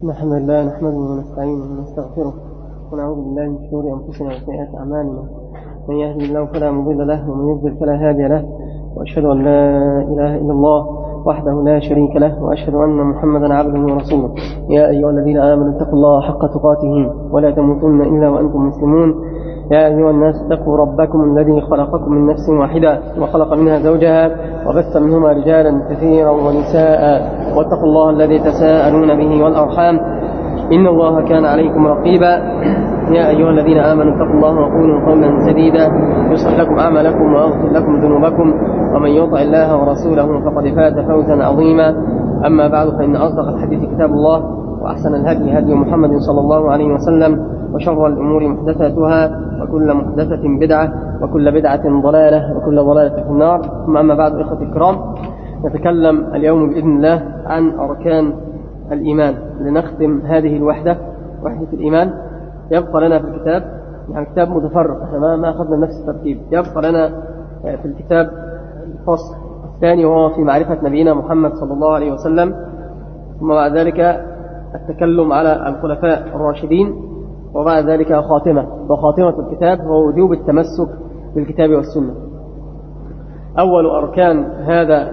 الحمد لله نحمده ونستعينه ونستغفره ونعوذ بالله من شرور أنفسنا وسيئات أعمالنا. من يهدي الله فلا مضل له ومن يضلل فلا هادي له، وأشهد أن لا إله إلا الله وحده لا شريك له، وأشهد أن محمدا عبده ورسوله. يا أيها الذين آمنوا اتقوا الله حق تقاته ولا تموتن إلا وأنتم مسلمون. يا أيها الناس اتقوا ربكم الذي خلقكم من نفس واحدة وخلق منها زوجها وبث منهما رجالا كثيرا ونساء، واتقوا الله الذي تساءلون به والأرحام إن الله كان عليكم رقيبا. يا أيها الذين آمنوا اتقوا الله وقولوا قولا سديدا يصلح لكم أعمالكم ويغفر لكم ذنوبكم، ومن يطع الله ورسوله فقد فاز فوزا عظيما. أما بعد، فإن أصدق الحديث كتاب الله، وأحسن الهدي هدي محمد صلى الله عليه وسلم، وشر الأمور محدثاتها، وكل محدثة بدعة، وكل بدعة ضلالة، وكل ضلالة في النار. ثم أما بعد، إخوتي الكرام، نتكلم اليوم بإذن الله عن أركان الإيمان لنختم هذه الوحدة، وحدة الإيمان. يبقى لنا في الكتاب، يعني كتاب متفرق، احنا ما أخذنا نفس الترتيب. يبقى لنا في الكتاب الفصل الثاني وهو في معرفة نبينا محمد صلى الله عليه وسلم، ثم بعد ذلك التكلم على الخلفاء الراشدين، وبعد ذلك وخاتمة الكتاب هو وجوب التمسك بالكتاب والسنة. أول أركان هذا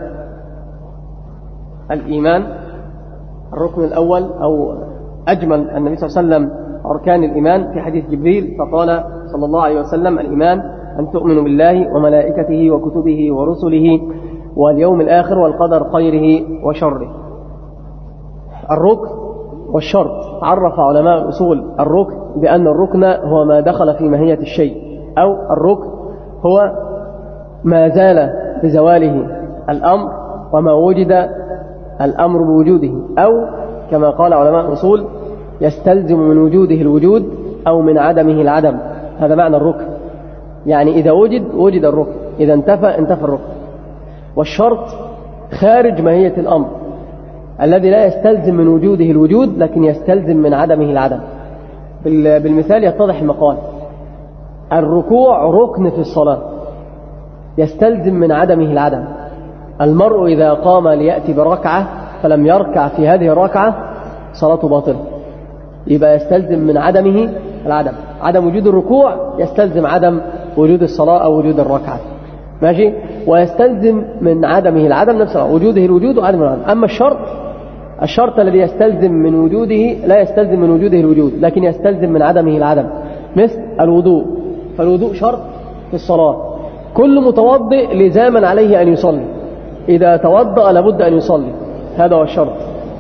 الإيمان الركن الأول، أو أجمل النبي صلى الله عليه وسلم أركان الإيمان في حديث جبريل، فقال صلى الله عليه وسلم: الإيمان أن تؤمنوا بالله وملائكته وكتبه ورسله واليوم الآخر والقدر خيره وشره. الركن والشرط. عرف علماء الأصول الركن بأن الركن هو ما دخل في ماهية الشيء، أو الركن هو ما زال بزواله الأمر وما وجد الأمر بوجوده، أو كما قال علماء الأصول يستلزم من وجوده الوجود أو من عدمه العدم. هذا معنى الركن، يعني إذا وجد الركن، إذا انتفى الركن. والشرط خارج ماهية الأمر، الذي لا يستلزم من وجوده الوجود لكن يستلزم من عدمه العدم. بالمثال يتضح المقال: الركوع ركن في الصلاة يستلزم من عدمه العدم. المرء إذا قام ليأتي بركعة فلم يركع في هذه الركعة صلاته باطلة، يبقى يستلزم من عدمه العدم. عدم وجود الركوع يستلزم عدم وجود الصلاة أو وجود الركعة، ماشي؟ ويستلزم من عدمه العدم نفسه، وجوده الوجود وعدم العدم. أما الشرط الذي يستلزم من وجوده لا يستلزم من وجوده الوجود لكن يستلزم من عدمه العدم، مثل الوضوء. فالوضوء شرط في الصلاة. كل متوضئ لزاما عليه أن يصلي، إذا توضأ لابد أن يصلي، هذا هو الشرط.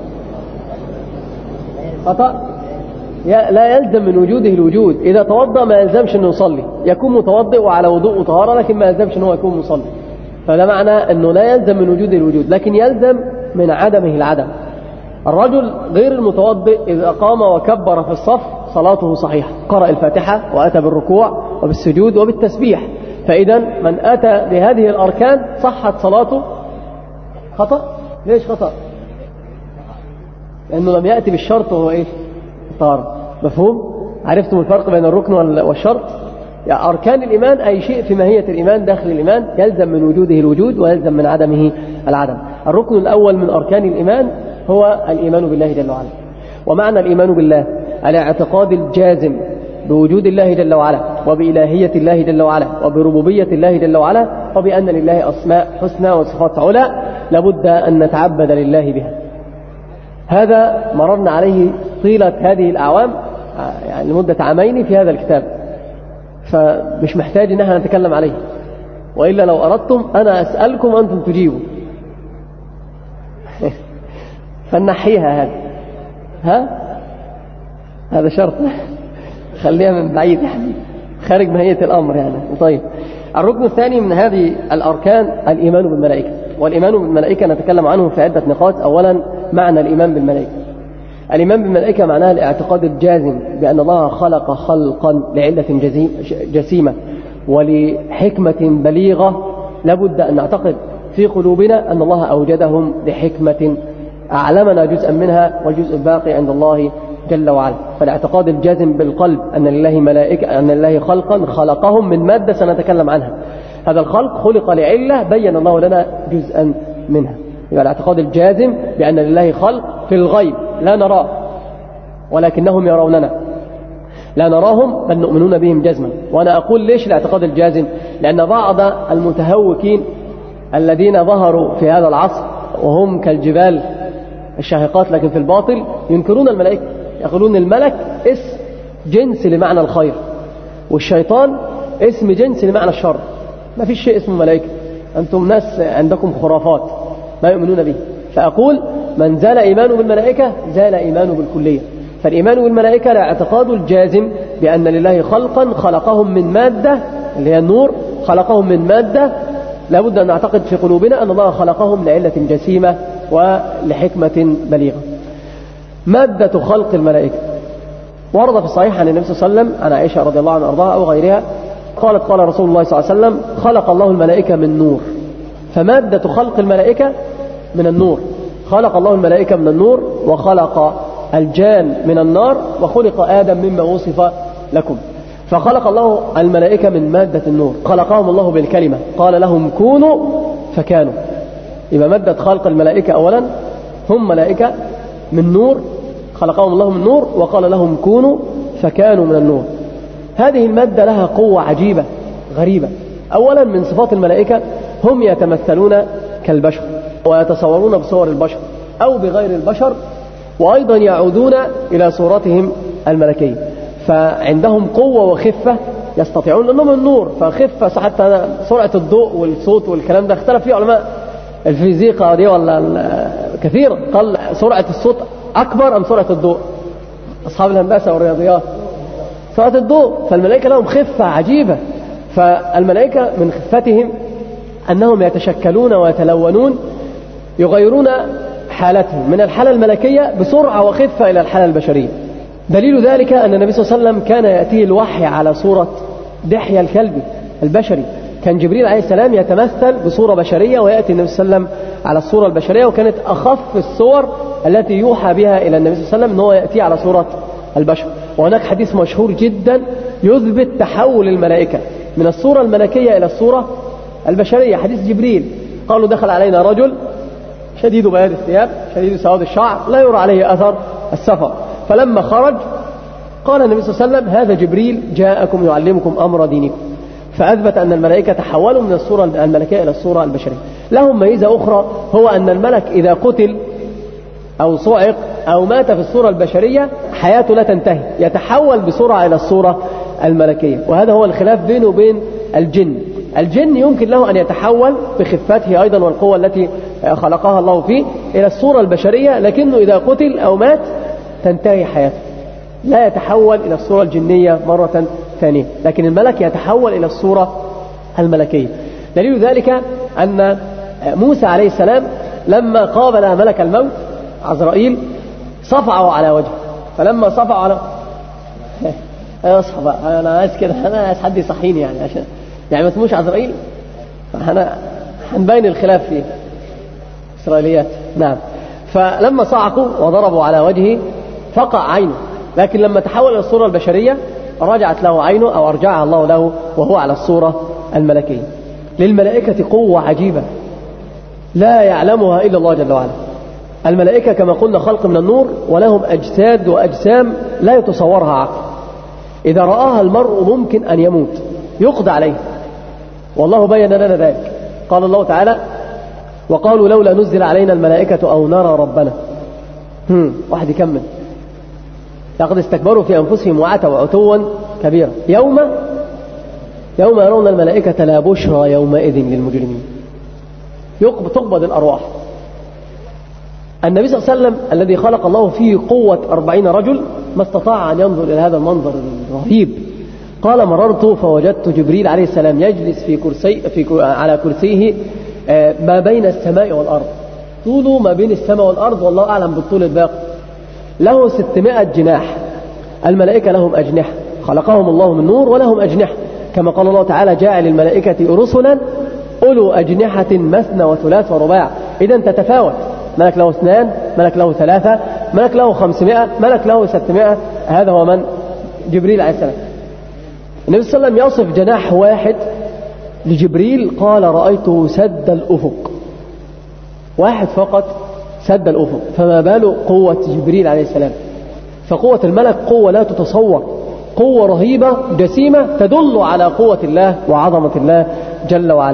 خطأ لا يلزم من وجوده الوجود. إذا توضأ ما يلزمش أنه يصلي، يكون متوضئ وعلى وضوء وطهارة، لكن ما يلزمش أنه يكون مصلي. فده معنى أنه لا يلزم من وجوده الوجود لكن يلزم من عدمه العدم. الرجل غير المتوضئ إذا قام وكبر في الصف صلاته صحيحة، قرأ الفاتحة وأتى بالركوع وبالسجود وبالتسبيح، فإذا من أتى بهذه الأركان صحت صلاته. خطأ. ليش خطأ؟ لأنه لم يأتي بالشرط، وهو إيش؟ الطهارة. مفهوم؟ عرفتم الفرق بين الركن والشرط؟ يعني أركان الإيمان أي شيء في ماهية الإيمان داخل الإيمان يلزم من وجوده الوجود ويلزم من عدمه العدم. الركن الأول من أركان الإيمان هو الإيمان بالله جل وعلا. ومعنى الإيمان بالله الاعتقاد الجازم بوجود الله جل وعلا، وبإلهية الله جل وعلا، وبربوبية الله جل وعلا، وبأن لله أسماء حسنى وصفات علا لابد أن نتعبد لله بها. هذا مررنا عليه طيلة هذه الأعوام، يعني لمدة عامين في هذا الكتاب، فمش محتاج أن احنا نتكلم عليه، وإلا لو أردتم أنا أسألكم أنتم تجيبوا. فنحيها هذا شرط. خليها من بعيد، يعني خارج ماهية الأمر يعني. طيب، الركن الثاني من هذه الأركان الإيمان بالملائكة. والإيمان بالملائكة نتكلم عنه في عدة نقاط. أولا، معنى الإيمان بالملائكة. الإيمان بالملائكة معناها الاعتقاد الجازم بأن الله خلق خلقا لعلة جسيمة ولحكمة بليغة، لابد أن نعتقد في قلوبنا أن الله أوجدهم لحكمة أعلمنا جزءا منها، والجزء الباقي عند الله جل وعلا. فالاعتقاد الجازم بالقلب أن لله ملائكة، أن لله خلقا خلقهم من مادة سنتكلم عنها. هذا الخلق خلق لعلة بين الله لنا جزءا منها. يبقى الاعتقاد الجازم بأن لله خلق في الغيب لا نراه، ولكنهم يروننا لا نراهم بل نؤمنون بهم جزما. وأنا أقول ليش الاعتقاد الجازم؟ لأن بعض المتهوكين الذين ظهروا في هذا العصر وهم كالجبال الشاهقات لكن في الباطل ينكرون الملائكة، يقولون الملك اسم جنس لمعنى الخير والشيطان اسم جنس لمعنى الشر، ما فيش شيء اسمه ملائكة، أنتم ناس عندكم خرافات ما يؤمنون به. فأقول من زال إيمانه بالملائكة زال إيمانه بالكلية. فالإيمان بالملائكة الاعتقاد الجازم بأن لله خلقا خلقهم من مادة اللي هي النور، خلقهم من مادة لابد أن نعتقد في قلوبنا أن الله خلقهم لعلة جسيمة ولحكمة بليغة. مادة خلق الملائكة ورد في الصحيح عن النبي صلى الله عليه وسلم عن عائشة رضي الله عنها وأرضاها أو غيرها قالت قال رسول الله صلى الله عليه وسلم خلق الله الملائكة من نور. فمادة خلق الملائكة من النور، خلق الله الملائكة من النور وخلق الجان من النار وخلق آدم مما وصف لكم. فخلق الله الملائكة من مادة النور، خلقهم الله بالكلمة قال لهم كونوا فكانوا. يبقى مادة خلق الملائكة أولا هم ملائكة من نور، خلقهم الله من نور وقال لهم كونوا فكانوا من النور. هذه المادة لها قوة عجيبة غريبة. أولا من صفات الملائكة هم يتمثلون كالبشر ويتصورون بصور البشر أو بغير البشر، وأيضا يعودون إلى صورتهم الملكية. فعندهم قوة وخفة يستطيعون لأنهم النور، فخفة حتى سرعة الضوء والصوت والكلام ده اختلف فيه علماء الفيزيقا دي ولا كثيرا، قال سرعة الصوت أكبر أم سرعة الضوء؟ أصحاب الهندسة والرياضيات سرعة الضوء. فالملائكة لهم خفة عجيبة. فالملائكة من خفتهم أنهم يتشكلون ويتلونون يغيرون حالتهم من الحالة الملكية بسرعة وخفة إلى الحالة البشرية. دليل ذلك أن النبي صلى الله عليه وسلم كان يأتيه الوحي على صورة دحية الكلب البشري. كان جبريل عليه السلام يتمثل بصورة بشرية ويأتي النبي صلى الله عليه وسلم على الصورة البشرية، وكانت أخف الصور التي يوحى بها إلى النبي صلى الله عليه وسلم أنه يأتي على صورة البشر. وهناك حديث مشهور جدا يثبت تحول الملائكة من الصورة الملكية إلى الصورة البشرية، حديث جبريل. قالوا دخل علينا رجل شديد بياض الثياب شديد سواد الشعر لا يرى عليه أثر السفر، فلما خرج قال النبي صلى الله عليه وسلم هذا جبريل جاءكم يعلمكم أمر دينكم. فأثبت أن الملائكة تحولوا من الصورة الملكية إلى الصورة البشرية. لهم ميزة أخرى هو أن الملك إذا قتل أو صعق أو مات في الصورة البشرية حياته لا تنتهي، يتحول بسرعة إلى الصورة الملكية. وهذا هو الخلاف بينه وبين الجن. الجن يمكن له أن يتحول بخفته أيضا والقوة التي خلقها الله فيه إلى الصورة البشرية، لكنه إذا قتل أو مات تنتهي حياته، لا يتحول إلى الصورة الجنية مرة ثانية. لكن الملك يتحول إلى الصورة الملكية. دليل ذلك أن موسى عليه السلام لما قابل ملك الموت عزرائيل صفعه على وجهه، فلما صفعه على اصحى بقى أنا عايز كده، أنا عايز حد يصحيني يعني عشان يعني ما تموش عزرائيل، هنبين الخلاف فيه إسرائيليات. نعم. فلما صعقوا وضربوا على وجهه فقع عينه، لكن لما تحول إلى الصورة البشرية رجعت له عينه أو أرجعها الله له وهو على الصورة الملكية. للملائكة قوة عجيبة لا يعلمها إلا الله جل وعلا. الملائكة كما قلنا خلق من النور ولهم أجساد وأجسام لا يتصورها عقل. إذا رآها المرء ممكن أن يموت يقضى عليه، والله بين لنا ذلك. قال الله تعالى وقالوا لولا نزل علينا الملائكة أو نرى ربنا. واحد يكمل لقد استكبروا في أنفسهم وعتوا عتوا كبيرا يوم يرون الملائكة لا بشرى يومئذ للمجرمين. تقبض الأرواح. النبي صلى الله عليه وسلم الذي خلق الله فيه قوة 40 رجل ما استطاع أن ينظر إلى هذا المنظر الرهيب. قال مررت فوجدت جبريل عليه السلام يجلس على كرسيه ما بين السماء والأرض، طوله ما بين السماء والأرض والله أعلم بالطول الباقي. له 600 جناح. الملائكة لهم أجنحة خلقهم الله من نور ولهم أجنحة، كما قال الله تعالى جاعل الملائكة رسلا أولو أجنحة مثنى وثلاث ورباع. إذن تتفاوت، ملك له 2، ملك له 3، ملك له 500، ملك له 600. هذا هو من جبريل عليه السلام. النبي صلى الله عليه وسلم يصف جناح واحد لجبريل قال رأيته سد الأفق، واحد فقط سد الأفق، فما بال قوة جبريل عليه السلام. فقوة الملك قوة لا تتصور، قوة رهيبة جسيمة تدل على قوة الله وعظمة الله جل وعلا.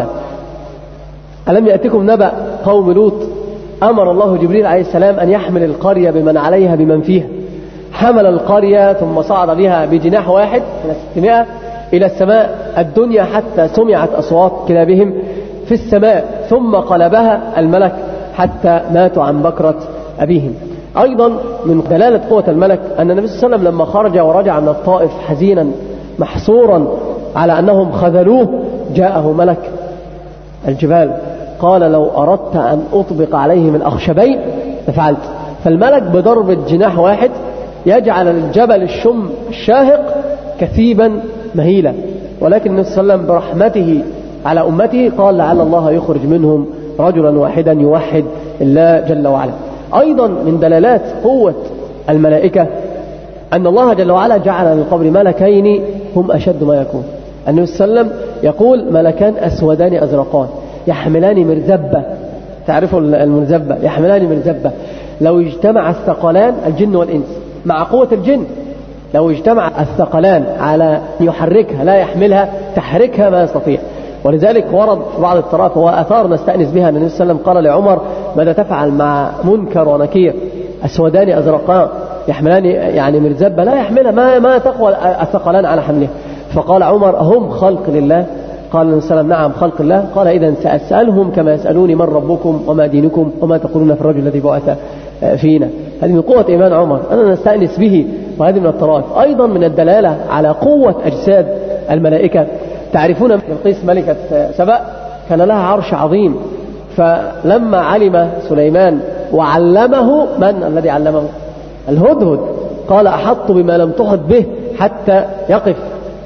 ألم يأتكم نبأ قوم لوط؟ أمر الله جبريل عليه السلام أن يحمل القرية بمن عليها بمن فيها. حمل القرية ثم صعد بها بجناح واحد من 600 إلى السماء الدنيا حتى سمعت أصوات كلابهم في السماء، ثم قلبها الملك حتى ماتوا عن بكرة أبيهم. أيضا من دلالة قوة الملك أن النبي صلى الله عليه وسلم لما خرج ورجع من الطائف حزينا محصورا على أنهم خذلوه، جاءه ملك الجبال قال لو أردت أن أطبق عليهم الأخشبين لفعلت. فالملك بضربة جناح واحد يجعل الجبل الشم الشاهق كثيبا مهيلا، ولكن النبي صلى الله عليه وسلم برحمته على أمته قال لعل الله يخرج منهم رجلا واحدا يوحد الله جل وعلا. أيضا من دلالات قوة الملائكة أن الله جل وعلا جعل للقبر ملكين هم أشد ما يكون. النبي صلى الله عليه وسلم يقول ملكان أسودان أزرقان يحملان مرزبة، تعرفوا المرزبة، يحملان مرزبة لو اجتمع الثقلان الجن والإنس مع قوة الجن، لو اجتمع الثقلان على يحركها لا يحملها تحركها ما يستطيع. ولذلك ورد بعض الطرائف وآثار نستأنس بها أن النبي صلى الله عليه وسلم قال لعمر ماذا تفعل مع منكر ونكير أسودان أزرقان يحملان يعني مرزبة لا يحملها ما تقوى الثقلان على حملها. فقال عمر هم خلق لله؟ قال النبي صلى الله عليه وسلم نعم خلق الله. قال إذن سأسألهم كما يسألوني من ربكم وما دينكم وما تقولون في الرجل الذي بعث فينا. هذه من قوة إيمان عمر أنا نستأنس به، وهذه من الطرائف. أيضا من الدلالة على قوة أجساد الملائكة، تعرفون بلقيس ملكة سبأ كان لها عرش عظيم، فلما علم سليمان وعلمه، من الذي علمه؟ الهدهد. قال أحط بما لم تحط به حتى يقف،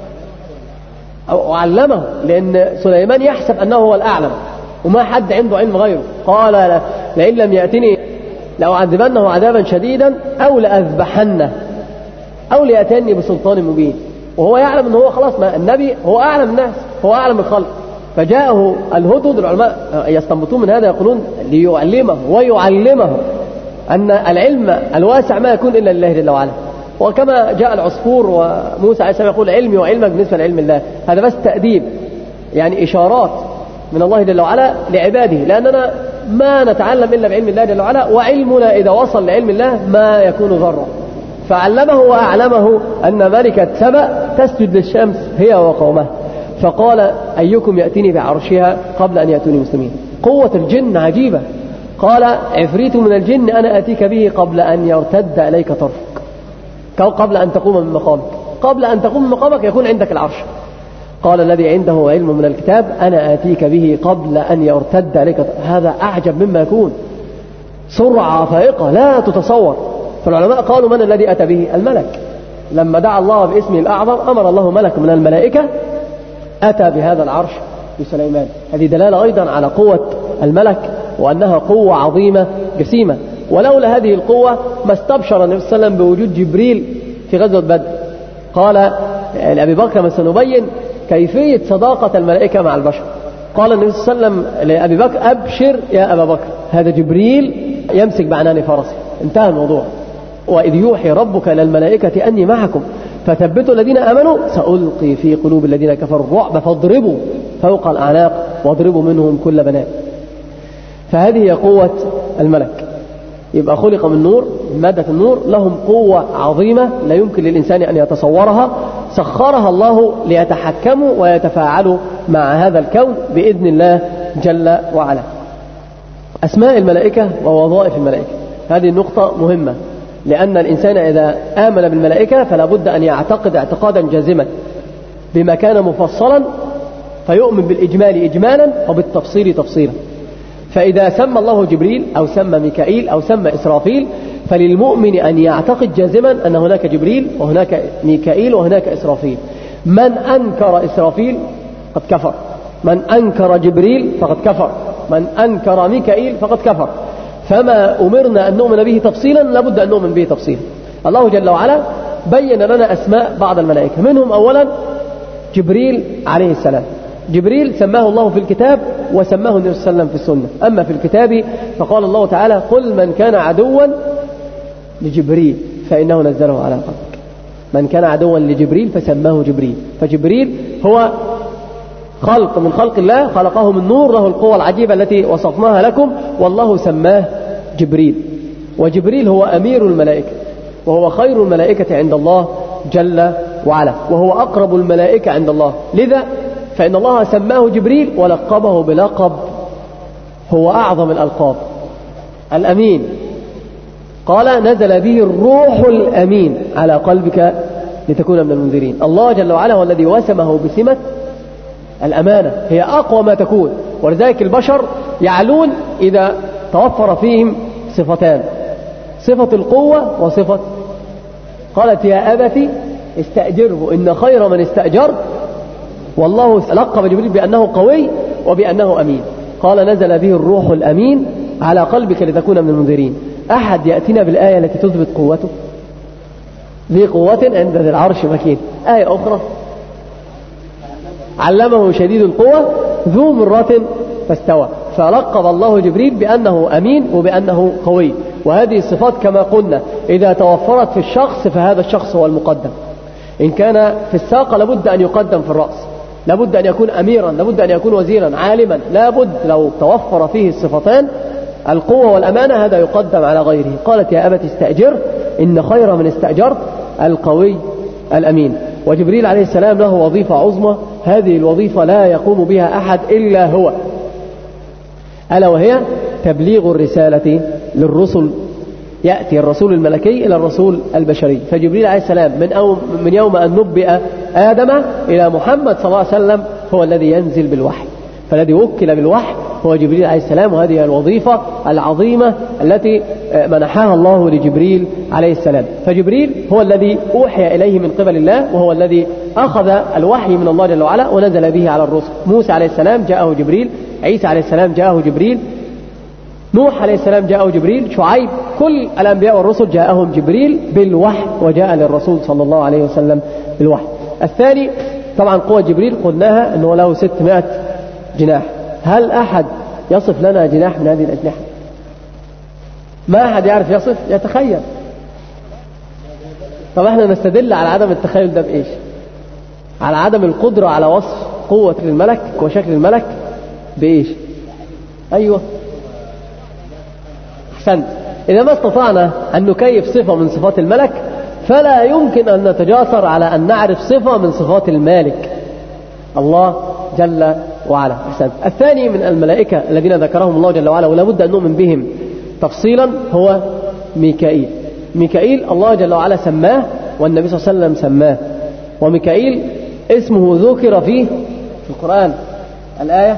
وعلمه لأن سليمان يحسب أنه هو الأعلم وما حد عنده علم غيره. قال لئن لم يأتني لأعذبنه عذابا شديدا أو لأذبحنه أو ليأتني بسلطان مبين. وهو يعلم أنه هو خلاص ما النبي هو أعلم الناس، هو أعلم الخلق. فجاءه الهدهد، العلماء يستنبطون من هذا يقولون ليعلمه ويعلمه أن العلم الواسع ما يكون إلا لله جل وعلا. وكما جاء العصفور وموسى عليه السلام يقول علمي وعلمك بالنسبة لعلم الله، هذا بس تأديب يعني إشارات من الله جل وعلا لعباده، لأننا ما نتعلم إلا بعلم الله جل وعلا، وعلمنا إذا وصل لعلم الله ما يكون ذرة. فعلمه وأعلمه أن ملكة سبأ تسجد للشمس هي وقومها، فقال أيكم يأتيني بعرشها قبل أن يأتوني مسلمين. قوة الجن عجيبة. قال عفريت من الجن أنا آتيك به قبل أن يرتد إليك طرفك، قبل أن تقوم من مقامك، قبل أن تقوم من مقامك يكون عندك العرش. قال الذي عنده علم من الكتاب أنا آتيك به قبل أن يرتد إليك طرفك. هذا أعجب مما يكون، سرعة فائقة لا تتصور. فالعلماء قالوا من الذي أتى به؟ الملك. لما دعا الله باسمه الأعظم أمر الله ملك من الملائكة أتى بهذا العرش لسليمان. هذه دلالة أيضا على قوة الملك وأنها قوة عظيمة جسيمة. ولولا هذه القوة ما استبشر النبي صلى الله عليه وسلم بوجود جبريل في غزوة بدر. قال لأبي بكر: ما سنبين كيفية صداقة الملائكة مع البشر. قال النبي صلى الله عليه وسلم لأبي بكر: أبشر يا أبا بكر، هذا جبريل يمسك بعنان فرسه. انتهى الموضوع. وإذ يوحي ربك إلى الملائكة أني معكم فثبتوا الذين آمنوا سألقي في قلوب الذين كفروا الرعب فاضربوا فوق الأعناق واضربوا منهم كل بنان. فهذه هي قوة الملك. يبقى خلق من نور، مادة النور، لهم قوة عظيمة لا يمكن للإنسان أن يتصورها، سخرها الله ليتحكموا ويتفاعلوا مع هذا الكون بإذن الله جل وعلا. أسماء الملائكة ووظائف الملائكة، هذه النقطة مهمة، لأن الإنسان إذا آمن بالملائكة فلا بد أن يعتقد اعتقادا جازما بما كان مفصلا، فيؤمن بالإجمال إجمالا وبالتفصيل تفصيلا. فإذا سمى الله جبريل أو سمى ميكائيل أو سمى إسرافيل فللمؤمن أن يعتقد جازما أن هناك جبريل وهناك ميكائيل وهناك إسرافيل. من أنكر إسرافيل قد كفر، من أنكر جبريل فقد كفر، من أنكر ميكائيل فقد كفر. فما أمرنا أن نؤمن به تفصيلا لابد أن نؤمن به تفصيلا. الله جل وعلا بين لنا أسماء بعض الملائكة، منهم أولا جبريل عليه السلام. جبريل سماه الله في الكتاب وسماه النبي صلى الله عليه وسلم في السنة. أما في الكتاب فقال الله تعالى: قل من كان عدوا لجبريل فإنه نزله على قلبك. من كان عدوا لجبريل فسماه جبريل. فجبريل هو خلق من خلق الله، خلقه من نور، له القوة العجيبة التي وصفناها لكم، والله سماه جبريل. وجبريل هو أمير الملائكة، وهو خير الملائكة عند الله جل وعلا، وهو أقرب الملائكة عند الله. لذا فإن الله سماه جبريل ولقبه بلقب هو أعظم الألقاب، الأمين. قال نزل به الروح الأمين على قلبك لتكون من المنذرين. الله جل وعلا هو الذي وسمه بسمة الأمانة، هي أقوى ما تكون. ولذلك البشر يعلون إذا توفر فيهم صفتان، صفة القوة وصفة، قالت يا أبت استأجره إن خير من استأجرت. والله لقب جبريل بأنه قوي وبأنه أمين. قال نزل به الروح الأمين على قلبك لتكون من المنذرين. أحد يأتينا بالآية التي تثبت قوته؟ ذي قوة عند ذي العرش مكين. آية أخرى علمه شديد القوة ذو مرة فاستوى. فلقب الله جبريل بأنه أمين وبأنه قوي. وهذه الصفات كما قلنا إذا توفرت في الشخص فهذا الشخص هو المقدم. إن كان في الساقة لابد أن يقدم في الرأس، لابد أن يكون أميرا، لابد أن يكون وزيرا، عالما، لابد لو توفر فيه الصفتان القوة والأمانة هذا يقدم على غيره. قالت يا أبت استأجر إن خير من استأجرت القوي الأمين. وجبريل عليه السلام له وظيفة عظمى، هذه الوظيفة لا يقوم بها أحد إلا هو، ألا وهي تبليغ الرسالة للرسل. يأتي الرسول الملكي إلى الرسول البشري. فجبريل عليه السلام من يوم أن نبئ آدم إلى محمد صلى الله عليه وسلم هو الذي ينزل بالوحي. فالذي وكل بالوحي هو جبريل عليه السلام، وهذه الوظيفة العظيمة التي منحها الله لجبريل عليه السلام. فجبريل هو الذي أوحي إليه من قبل الله، وهو الذي أخذ الوحي من الله جل وعلا ونزل به على الرسل. موسى عليه السلام جاءه جبريل، عيسى عليه السلام جاءه جبريل، نوح عليه السلام جاءه جبريل، شعيب، كل الأنبياء والرسل جاءهم جبريل بالوحي، وجاء للرسول صلى الله عليه وسلم بالوحي. الثاني طبعا قوة جبريل قلناها أنه له 600 جناح. هل أحد يصف لنا جناح من هذه الأجنحة؟ ما أحد يعرف يصف، يتخيل. طب احنا نستدل على عدم التخيل ده بإيش؟ على عدم القدرة على وصف قوة الملك وشكل الملك بإيش؟ أيوة أحسنت. إذا ما استطعنا أن نكيف صفة من صفات الملك فلا يمكن أن نتجاسر على أن نعرف صفة من صفات المالك الله جل وعلا. أحسنت. الثاني من الملائكة الذين ذكرهم الله جل وعلا ولا بد أن نؤمن بهم تفصيلا هو ميكائيل. ميكائيل الله جل وعلا سماه والنبي صلى الله عليه وسلم سماه. وميكائيل اسمه ذكر فيه في القرآن الآية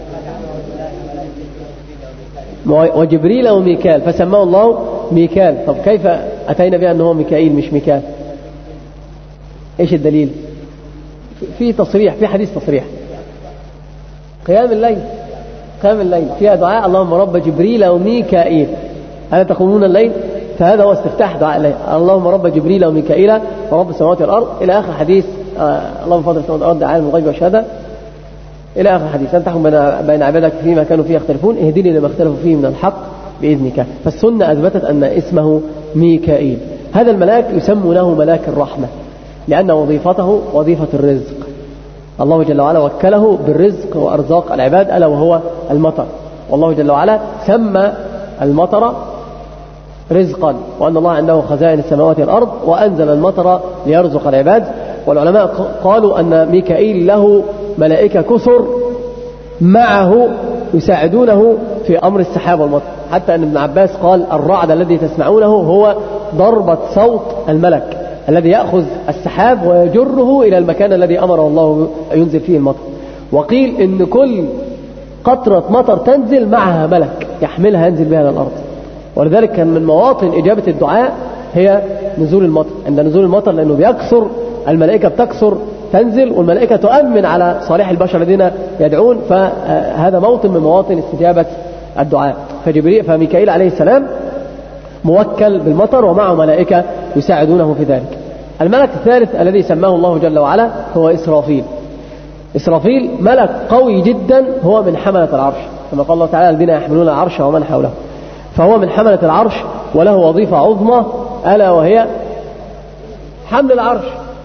وجبريل وميكال فسماه الله ميكال. طب كيف أتينا بها أنه ميكائيل مش ميكال؟ إيش الدليل؟ في تصريح، في حديث تصريح قيام الليل، قيام الليل فيها دعاء اللهم رب جبريل وميكائيل ألا تقومون الليل؟ فهذا هو استفتاح دعاء الليل، اللهم رب جبريل وميكائيل ورب السماوات والأرض إلى آخر حديث. اللهم فضل السماوات والأرض عالم الغيب والشهادة إلى آخر حديث. أن تحكم بين عبادك فيما كانوا فيه يختلفون اهدني لما اختلفوا فيه من الحق بإذنك. فالسنة أثبتت أن اسمه ميكائيل. هذا الملاك يسمونه ملاك الرحمة لأن وظيفته وظيفة الرزق. الله جل وعلا وكله بالرزق وأرزاق العباد ألا وهو المطر. والله جل وعلا سمى المطر رزقا وأن الله عنده خزائن السماوات والأرض وأنزل المطر ليرزق العباد. والعلماء قالوا أن ميكائيل له ملائكة كثر معه يساعدونه في أمر السحاب والمطر، حتى أن ابن عباس قال الرعد الذي تسمعونه هو ضربة صوت الملك الذي يأخذ السحاب ويجره إلى المكان الذي أمره الله ينزل فيه المطر. وقيل إن كل قطرة مطر تنزل معها ملك يحملها ينزل بها إلى الأرض. ولذلك كان من مواطن إجابة الدعاء هي نزول المطر. عند نزول المطر لأنه بيكثر الملائكة بتكثر تنزل والملائكة تؤمن على صالح البشر الذين يدعون، فهذا موطن من مواطن استجابة الدعاء. فميكائيل عليه السلام موكل بالمطر ومعه ملائكة يساعدونه في ذلك. الملك الثالث الذي سماه الله جل وعلا هو إسرافيل. إسرافيل ملك قوي جدا، هو من حملة العرش كما قال الله تعالى الذين يحملون العرش ومن حوله. فهو من حملة العرش وله وظيفة عظمى ألا وهي حمل العرش.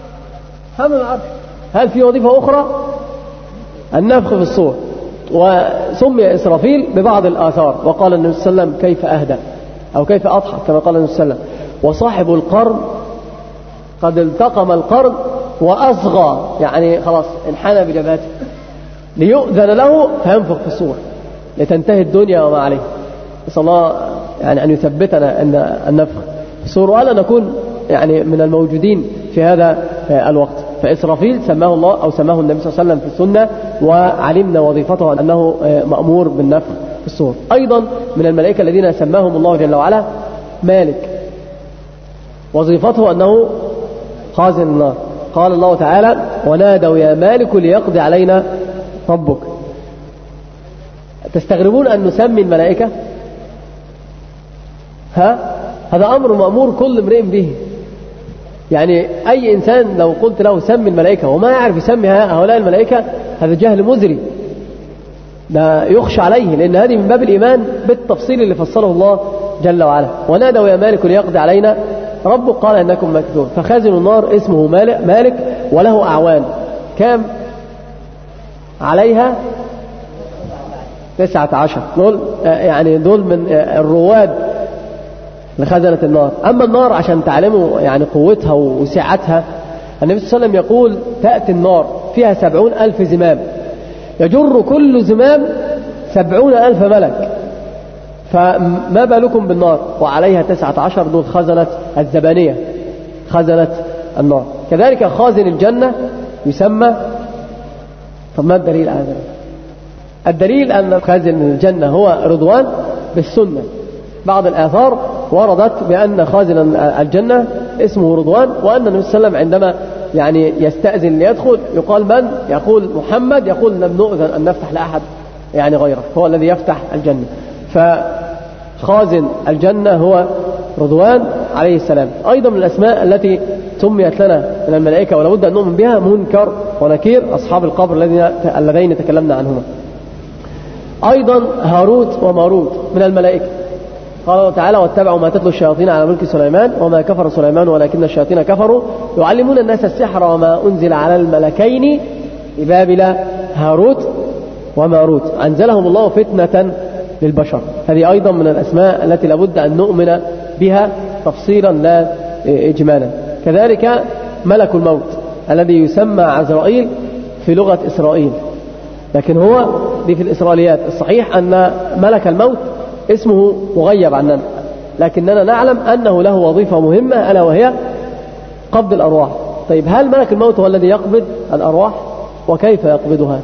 هل في وظيفة أخرى؟ النفخ في الصور. وسمي إسرافيل ببعض الآثار، وقال النبي صلى الله عليه وسلم كيف أهدى أو كيف أضحك كما قال النبي صلى الله عليه وسلم. وصاحب القرن قد التقم القرن وأصغى، يعني خلاص انحنى بجبهته ليؤذن له فينفخ في الصور لتنتهي الدنيا وما عليه. نسأل الله يعني أن يثبتنا أن النفخ في الصور وألا نكون يعني من الموجودين في هذا الوقت. فإسرافيل سماه الله أو سماه النبي صلى الله عليه وسلم في السنة، وعلمنا وظيفته أنه مأمور بالنفخ في الصور. أيضا من الملائكة الذين سماهم الله جل وعلا مالك، وظيفته أنه خازن النار. قال الله تعالى ونادوا يا مالك ليقضي علينا ربك. تستغربون أن نسمي الملائكة؟ هذا أمر مأمور كل امرئ به. يعني أي إنسان لو قلت له سمي الملائكة وما يعرف يسمي هؤلاء الملائكة هذا جهل مزري، لا يخشى عليه، لأن هذه من باب الإيمان بالتفصيل اللي فصله الله جل وعلا. ونادوا يا مالك ليقضي علينا ربك قال إنكم ماكثون. فخازن النار اسمه مالك وله أعوان كم عليها 19 دول، يعني دول من الرواد لخزنة النار. أما النار عشان تعلموا يعني قوتها وسعتها، النبي صلى الله عليه وسلم يقول تأتي النار فيها 70,000 زمام، يجر كل زمام 70,000 ملك، فما بالكم بالنار وعليها 19 دول خزنة الزبانية، خزنة النار. كذلك خازن الجنة يسمى. طب ما الدليل على ذلك؟ الدليل أن خازن الجنة هو رضوان بالسنة. بعض الآثار وردت بأن خازن الجنة اسمه رضوان، وأن النبي صلى الله عليه وسلم عندما يعني يستأذن ليدخل يقال من؟ يقول محمد، يقول لم نؤذن أن نفتح لأحد يعني غيره، هو الذي يفتح الجنة. فخازن الجنة هو رضوان عليه السلام. أيضا من الأسماء التي سميت لنا من الملائكة ولا بد أن نؤمن بها منكر ونكير، أصحاب القبر اللذين تكلمنا عنهما. أيضا هاروت وماروت من الملائكة. قال الله تعالى واتبعوا ما تتلو الشياطين على ملك سليمان وما كفر سليمان ولكن الشياطين كفروا يعلمون الناس السحر وما أنزل على الملكين ببابل هاروت وماروت أنزلهم الله فتنة للبشر. هذه أيضا من الأسماء التي لابد أن نؤمن بها تفصيلا لا إجمالا. كذلك ملك الموت الذي يسمى عزرائيل في لغة إسرائيل، لكن هو دي في الإسرائيليات. الصحيح أن ملك الموت اسمه مغيب عننا، لكننا نعلم أنه له وظيفة مهمة ألا وهي قبض الأرواح. طيب هل ملك الموت هو الذي يقبض الأرواح؟ وكيف يقبضها؟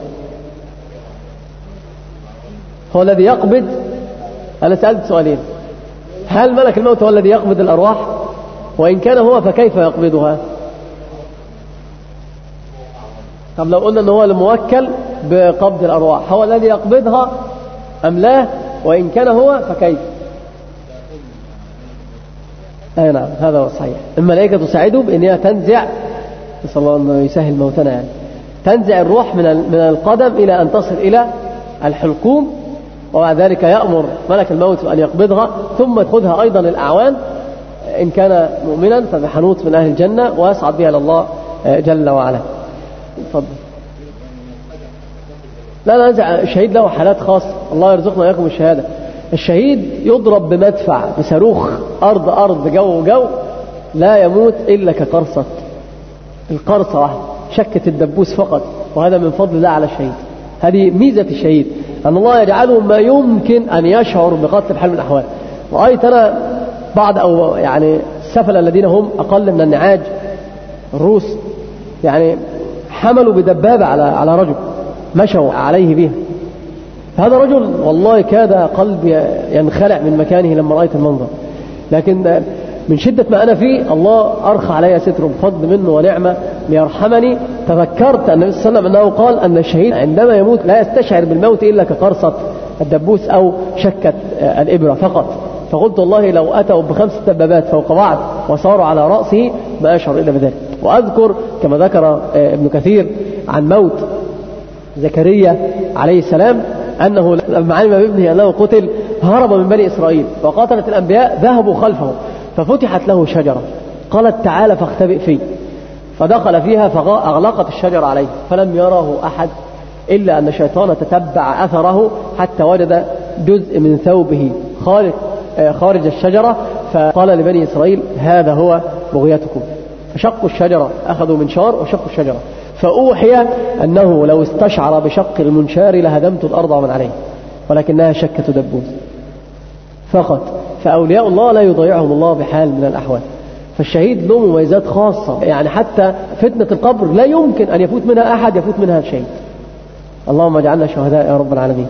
هو الذي يقبض. أنا سألت سؤالين، هل ملك الموت هو الذي يقبض الأرواح؟ وإن كان هو فكيف يقبضها؟ طب لو قلنا أنه هو الموكل بقبض الأرواح، هو الذي يقبضها أم لا؟ وإن كان هو فكيف؟ أي نعم هذا هو الصحيح. الملائكة تساعده بأنها تنزع، نسأل الله أنه يسهل موتنا، يعني تنزع الروح من القدم إلى أن تصل إلى الحلقوم، وبعد ذلك يأمر ملك الموت أن يقبضها، ثم تأخذها أيضا الأعوان إن كان مؤمنا فبحنوت من أهل الجنة ويصعد بها إلى الله جل وعلا. تفضل. لا نزع الشهيد له حالات خاصة، الله يرزقنا وإياكم الشهادة. الشهيد يضرب بمدفع بصاروخ أرض جو لا يموت إلا كقرصة، القرصة واحدة شكة الدبوس فقط، وهذا من فضل الله على الشهيد. هذه ميزة الشهيد أن الله يجعله ما يمكن أن يشعر بقتل بحال من الأحوال. رأيت أنا بعض أو يعني السفل الذين هم أقل من النعاج الروس، يعني حملوا بدبابة على رجل مشوا عليه بها. هذا رجل والله كاد قلبي ينخلع من مكانه لما رأيت المنظر، لكن من شدة ما أنا فيه الله أرخى علي ستر بفضل منه ونعمة ليرحمني. تذكرت أن النبي صلى الله عليه وسلم أنه قال أن الشهيد عندما يموت لا يستشعر بالموت إلا كقرصة الدبوس أو شكة الإبرة فقط. فقلت والله لو أتوا ب5 دبابات فوق بعض وصاروا على رأسه ما أشعر إلا بذلك. وأذكر كما ذكر ابن كثير عن موت زكريا عليه السلام أنه لما علم بابنه أنه قتل هرب من بني إسرائيل، وقاتلت الأنبياء ذهبوا خلفه، ففتحت له شجرة قالت تعالى فاختبئ فيه، فدخل فيها فأغلقت الشجرة عليه فلم يره أحد إلا أن الشيطان تتبع أثره حتى وجد جزء من ثوبه خارج الشجرة، فقال لبني إسرائيل هذا هو بغيتكم، فشقوا الشجرة، أخذوا منشار وشقوا الشجرة، فأوحي أنه لو استشعر بشق المنشار لهدمت الأرض ومن عليه، ولكنها شكة دبوس فقط. فأولياء الله لا يضيعهم الله بحال من الأحوال. فالشهيد له مميزات خاصة، يعني حتى فتنة القبر لا يمكن أن يفوت منها أحد يفوت منها الشهيد. اللهم اجعلنا شهداء يا رب العالمين.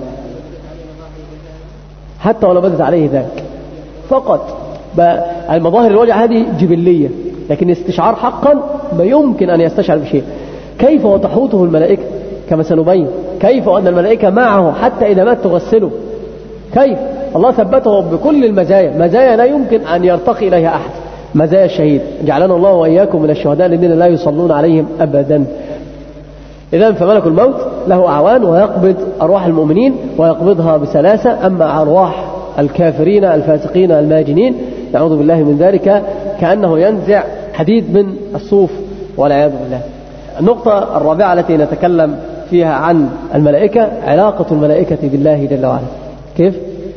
حتى ولو بدت عليه ذلك فقط. المظاهر الوجع هذه جبلية، لكن استشعار حقا ما يمكن أن يستشعر بشيء. كيف وتحوطه الملائكة كما سنبين، كيف أن الملائكة معه حتى إذا مات تغسله، كيف الله ثبته بكل المزايا، مزايا لا يمكن أن يرتقي إليها أحد، مزايا الشهيد. جعلنا الله وإياكم من الشهداء الذين لا يصلون عليهم أبدا. إذن فملك الموت له أعوان ويقبض أرواح المؤمنين ويقبضها بسلاسة، أما أرواح الكافرين الفاسقين الماجنين نعوذ بالله من ذلك كأنه ينزع حديد من الصوف والعياذ بالله. النقطة الرابعة التي نتكلم فيها عن الملائكة علاقة الملائكة بالله جل وعلا. كيف؟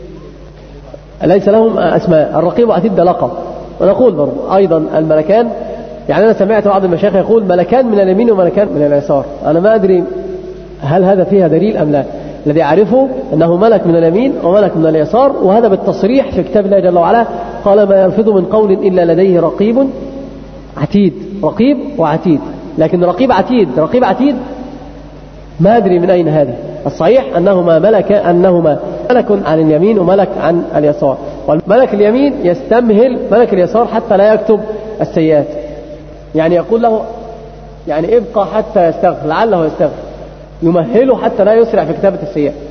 ليس لهم أسماء، الرقيب وعتيد ده لقب. ونقول برضو أيضا الملكان، يعني أنا سمعت بعض المشايخ يقول ملكان من اليمين وملكان من اليسار، أنا ما أدري هل هذا فيها دليل أم لا. الذي أعرفه أنه ملك من اليمين وملك من اليسار، وهذا بالتصريح في كتاب الله جل وعلا، قال ما يلفظ من قول إلا لديه رقيب عتيد، رقيب وعتيد. لكن رقيب عتيد ما أدري من أين هذه. الصحيح أنهما ملك عن اليمين وملك عن اليسار، والملك اليمين يستمهل ملك اليسار حتى لا يكتب السيئات، يعني يقول له يعني ابقى حتى يستغفر، لعله يستغفر، يمهله حتى لا يسرع في كتابة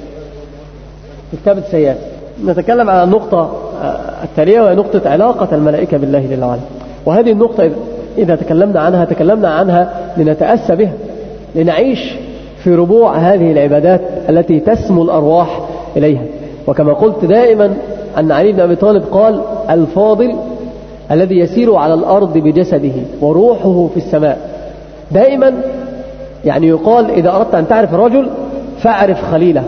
السيئات. نتكلم على النقطة التالية وهي نقطة علاقة الملائكة بالله جل وعلا. وهذه النقطة إذا تكلمنا عنها لنتأسى بها، لنعيش في ربوع هذه العبادات التي تسمو الأرواح إليها. وكما قلت دائما أن علي بن أبي طالب قال الفاضل الذي يسير على الأرض بجسده وروحه في السماء. دائما يعني يقال إذا أردت أن تعرف الرجل فاعرف خليله،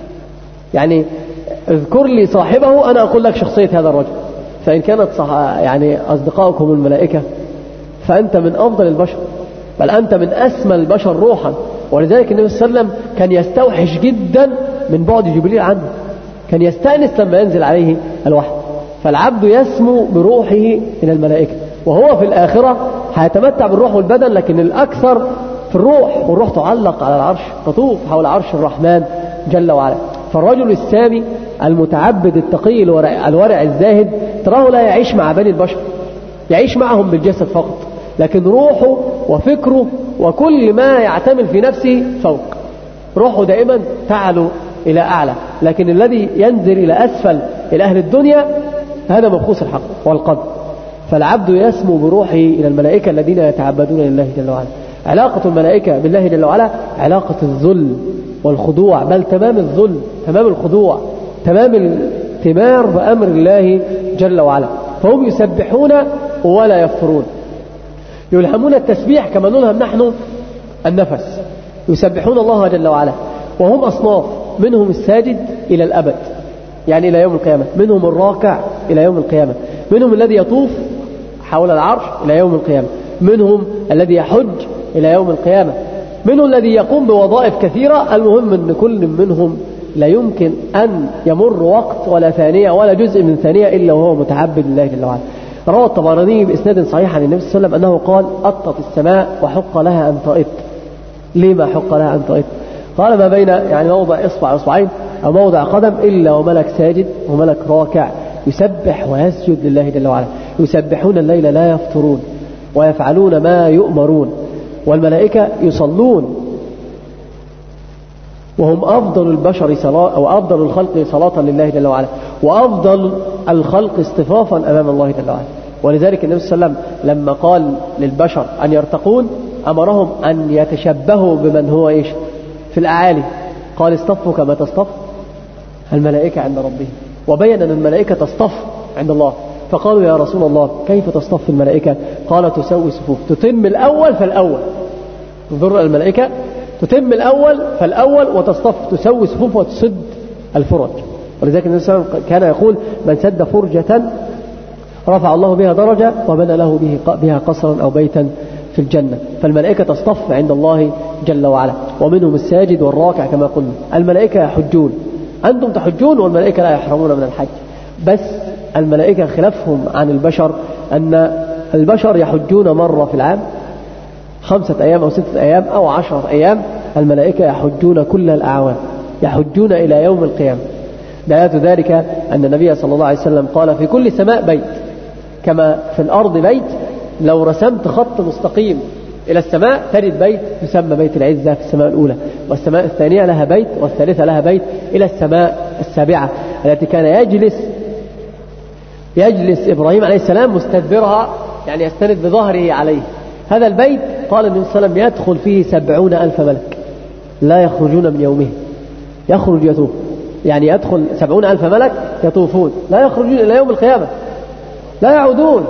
يعني اذكر لي صاحبه أنا أقول لك شخصية هذا الرجل. فإن كانت يعني أصدقائكم الملائكة فأنت من أفضل البشر، بل أنت من أسمى البشر روحا. ولذلك النبي صلى الله عليه وسلم كان يستوحش جدا من بعد جبريل عنه، كان يستأنس لما ينزل عليه الوحي. فالعبد يسمو بروحه إلى الملائكة، وهو في الآخرة هيتمتع بالروح والبدن، لكن الأكثر في الروح، والروح تعلق على العرش، تطوف حول عرش الرحمن جل وعلا. فالرجل السامي المتعبد التقي الورع الزاهد تراه لا يعيش مع بني البشر، يعيش معهم بالجسد فقط، لكن روحه وفكره وكل ما يعتمل في نفسه فوق. روحه دائما تعلو إلى أعلى، لكن الذي ينزل إلى أسفل إلى أهل الدنيا هذا مبخوس الحق والقدر. فالعبد يسمو بروحه إلى الملائكة الذين يتعبدون لله جل وعلا. علاقة الملائكة بالله جل وعلا علاقة الذل والخضوع، بل تمام الذل، تمام الخضوع، تمام الائتمار بأمر الله جل وعلا. فهم يسبحون ولا يفترون، يلهمون التسبيح كما نلهم نحن النفس، يسبحون الله جل وعلا. وهم أصناف، منهم الساجد إلى الأبد يعني إلى يوم القيامة، منهم الراكع إلى يوم القيامة، منهم الذي يطوف حول العرش إلى يوم القيامة، منهم الذي يحج إلى يوم القيامة، منهم الذي يقوم بوظائف كثيرة. المهم أن كل منهم لا يمكن أن يمر وقت ولا ثانية ولا جزء من ثانية إلا وهو متعبد لله جل وعلا. روى الطبراني بإسناد صحيح عن النبي صلى الله عليه وسلم أنه قال أطت السماء وحق لها أن تئط. لما حق لها أن تئط؟ قال ما بين يعني موضع إصبعين أو موضع قدم إلا وملك ساجد وملك راكع يسبح ويسجد لله جل وعلا. يسبحون الليل لا يفترون ويفعلون ما يؤمرون، والملائكة يصلون، وهم أفضل البشر صلاة أو أفضل الخلق صلاة لله جل وعلا، وأفضل الخلق اصطفافا أمام الله جل وعلا. ولذلك النبي صلى الله عليه وسلم لما قال للبشر أن يرتقون أمرهم أن يتشبهوا بمن هو إيش في الأعالي، قال اصطفوا كما تصطف الملائكة عند ربهم، وبين أن الملائكة تصطف عند الله. فقالوا يا رسول الله كيف تصطف الملائكة؟ قال تسوي صفوف، تتم الأول فالأول. انظر الملائكة تتم الأول فالأول وتصطف، تسوي صفوف وتسد الفرج. ولذلك النبي صلى الله عليه وسلم كان يقول من سد فرجة رفع الله بها درجة وبنى له بها قصرا أو بيتا في الجنة. فالملائكة تصطف عند الله جل وعلا، ومنهم الساجد والراكع كما قلنا. الملائكة يحجون، أنتم تحجون والملائكة لا يحرمون من الحج. بس الملائكة خلافهم عن البشر أن البشر يحجون مرة في العام 5 أيام أو 6 أيام أو 10 أيام، الملائكة يحجون كل الأعوام، يحجون إلى يوم القيامة. دلالة ذلك أن النبي صلى الله عليه وسلم قال في كل سماء بيت، كما في الأرض بيت، لو رسمت خط مستقيم إلى السماء تجد بيت يسمى بيت العزة في السماء الأولى، والسماء الثانية لها بيت، والثالثة لها بيت، إلى السماء السابعة التي كان يجلس إبراهيم عليه السلام مستدبرها، يعني يستند بظهره عليه. هذا البيت قال النبي صلى الله عليه وسلم يدخل فيه 70,000 ملك لا يخرجون من يومه، يخرج يطوف، يعني يدخل 70,000 ملك يطوفون لا يخرجون إلى يوم القيامة، لا يعودون،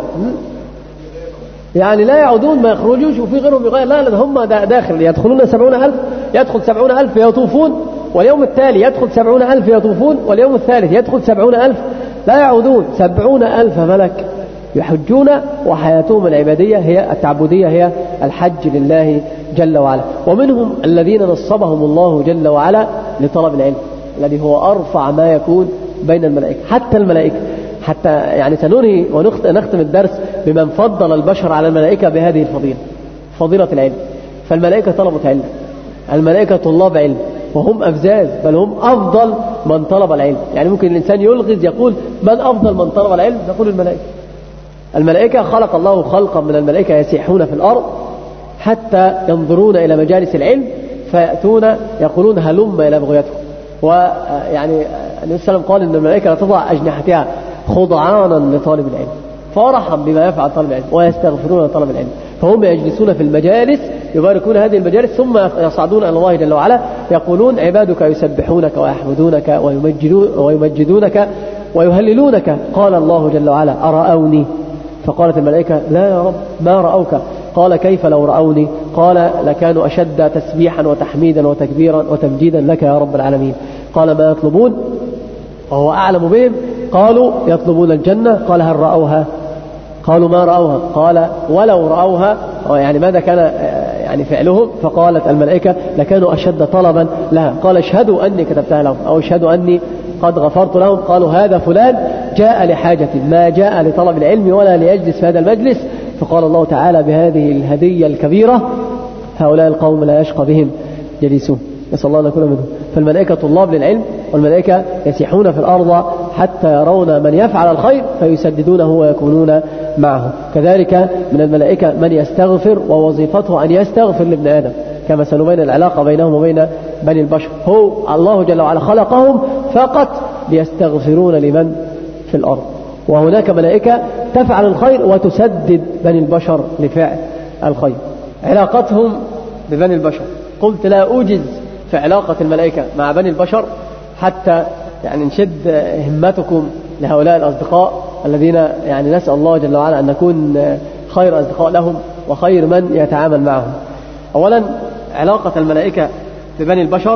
يعني لا يعودون، ما يخرجوش وفي غيرهم يغير، لا هم داخل يدخلون 70,000، يدخل 70,000 يطوفون، واليوم التالي يدخل 70,000 يطوفون، واليوم الثالث يدخل 70,000 لا يعودون. 70,000 ملك يحجون، وحياتهم العبادية هي التعبدية، هي الحج لله جل وعلا. ومنهم الذين نصبهم الله جل وعلا لطلب العلم، الذي هو أرفع ما يكون بين الملائكة. حتى الملائكة، حتى يعني سننهي ونختم الدرس بمن فضل البشر على الملائكة بهذه الفضيلة، فضيلة العلم. فالملائكة طلبة علم، الملائكة طلاب علم، وهم أفزاز، بل هم أفضل من طلب العلم. يعني ممكن الإنسان يلغز يقول من أفضل من طلب العلم؟ نقول الملائكة. الملائكة خلق الله خلقا من الملائكة يسيحون في الأرض حتى ينظرون إلى مجالس العلم فيأتون يقولون هلم إلى بغيتكم. ويعني النبي صلى الله عليه وسلم قال إن الملائكة لا تضع أجنحتها خضعانا لطالب العلم، فرحا بما يفعل طالب العلم، ويستغفرون لطالب العلم. فهم يجلسون في المجالس يباركون هذه المجالس، ثم يصعدون إلى الله جل وعلا يقولون عبادك يسبحونك ويحمدونك ويمجدونك ويهللونك. قال الله جل وعلا أرأوني؟ فقالت الملائكة لا يا رب ما رأوك. قال كيف لو رأوني؟ قال لكانوا أشد تسبيحا وتحميدا وتكبيرا وتمجيدا لك يا رب العالمين. قال ما يطلبون وهو أعلم بهم؟ قالوا يطلبون الجنة. قال هل رأوها؟ قالوا ما رأوها. قال ولو رأوها، يعني ماذا كان يعني فعلهم؟ فقالت الملائكة لكانوا أشد طلبا لها. قال اشهدوا أني كتبتها لهم، أو اشهدوا أني قد غفرت لهم. قالوا هذا فلان جاء لحاجة، ما جاء لطلب العلم ولا ليجلس في هذا المجلس. فقال الله تعالى بهذه الهدية الكبيرة هؤلاء القوم لا يشقى بهم جليسون، نسأل الله أن نكون منهم. فالملائكة طلاب للعلم، والملائكة يسيحون في الأرض حتى يرون من يفعل الخير فيسددونه ويكونون معه. كذلك من الملائكة من يستغفر ووظيفته أن يستغفر لابن آدم، كما سنبين العلاقة بينهم وبين بني البشر. هو الله جل وعلا خلقهم فقط ليستغفرون لمن في الأرض، وهناك ملائكة تفعل الخير وتسدد بني البشر لفعل الخير. علاقتهم ببني البشر، قلت لا أوجز في علاقة الملائكة مع بني البشر حتى يعني نشد همتكم لهؤلاء الأصدقاء الذين يعني نسأل الله جل وعلا أن نكون خير أصدقاء لهم وخير من يتعامل معهم. أولا علاقة الملائكة ببني البشر،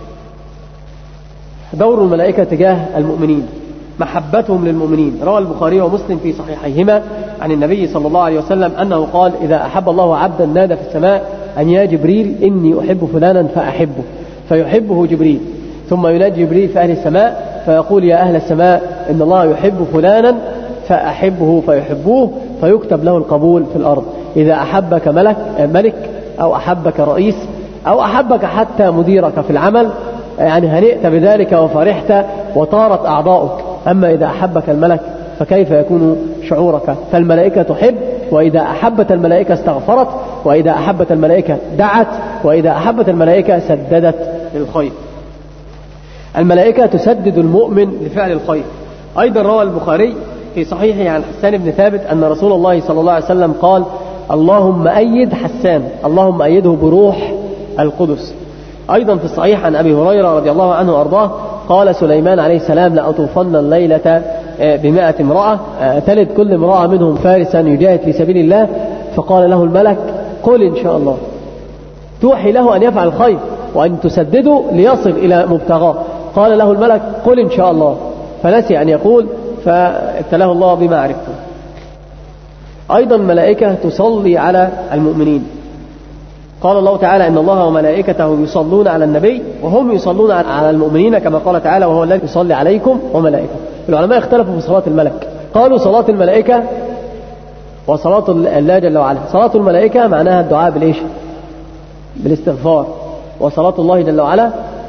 دور الملائكة تجاه المؤمنين، محبتهم للمؤمنين. روى البخاري ومسلم في صحيحيهما عن النبي صلى الله عليه وسلم أنه قال إذا أحب الله عبدا نادى في السماء أن يا جبريل إني أحب فلانا فأحبه، فيحبه جبريل، ثم ينادي جبريل في أهل السماء فيقول يا أهل السماء إن الله يحب فلانا فأحبه فيحبوه، فيكتب له القبول في الأرض. إذا أحبك ملك أو أحبك رئيس أو أحبك حتى مديرك في العمل يعني هنئت بذلك وفرحت وطارت أعضاؤك. أما إذا أحبك الملك فكيف يكون شعورك؟ فالملائكة تحب، وإذا أحبت الملائكة استغفرت، وإذا أحبت الملائكة دعت، وإذا أحبت الملائكة سددت للخير. الملائكة تسدد المؤمن لفعل الخير. أيضا روى البخاري في صحيحه عن حسان بن ثابت أن رسول الله صلى الله عليه وسلم قال اللهم أيد حسان، اللهم أيده بروح القدس. أيضا في الصحيح عن أبي هريرة رضي الله عنه وأرضاه قال سليمان عليه السلام لأطوفن الليلة ب100 امرأة تلد كل امرأة منهم فارسا يجاهد في سبيل الله، فقال له الملك قل إن شاء الله، توحي له أن يفعل الخير وأن تسدده ليصل إلى مبتغاه. قال له الملك قل إن شاء الله، فنسي أن يقول، فابتلاه الله بما عرفته. أيضا الملائكة تصلي على المؤمنين. قال الله تعالى إن الله وملائكته يصلون على النبي وهم يصلون على المؤمنين، كما قال تعالى وهو الذي يصلي عليكم وملائكته. العلماء اختلفوا في صلاة الملك، قالوا صلاة الملائكة وصلاة الله جل وعلا. صلاة الملائكة معناها الدعاء بالإيش؟ بالاستغفار. وصلاة الله جل وعلا